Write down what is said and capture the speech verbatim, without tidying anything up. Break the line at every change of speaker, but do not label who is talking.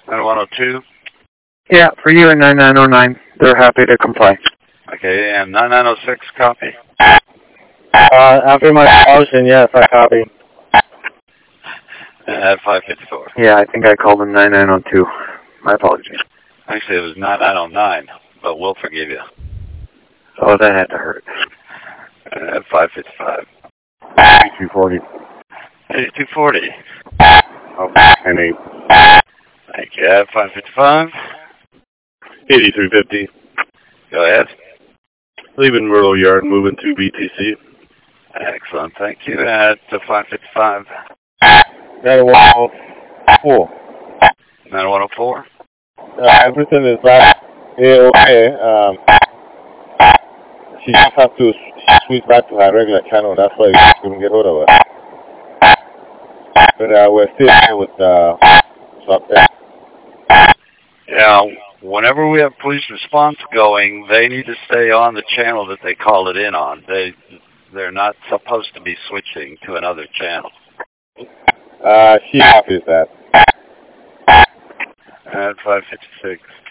nine one oh two?
Yeah, for you and nine nine oh nine. They're happy to comply.
Okay, and nine nine oh six, copy?
Uh, after my promotion, yes, I copy.
At five fifty-four.
Yeah, I think I called him nine nine oh two. My apologies.
Actually, it was nine nine oh nine, but we'll forgive you.
Oh, that had to hurt.
At five fifty-five.
eighty-two forty.
eighty-two forty.
Oh, and eight.
Thank you. At five fifty-five.
eighty-three fifty.
Go ahead.
Leaving Myrtle Yard, moving to B T C.
Excellent. Thank you. At five fifty-five.
nine one oh four.
nine one oh four.
Uh, everything is back A-okay. Um, she just has to switch back to her regular channel. That's why we couldn't get hold of her. But uh, we're still here with uh, swap there.
Yeah, whenever we have police response going, they need to stay on the channel that they call it in on. They, they're not supposed to be switching to another channel.
Uh, she copies that.
At five fifty-six.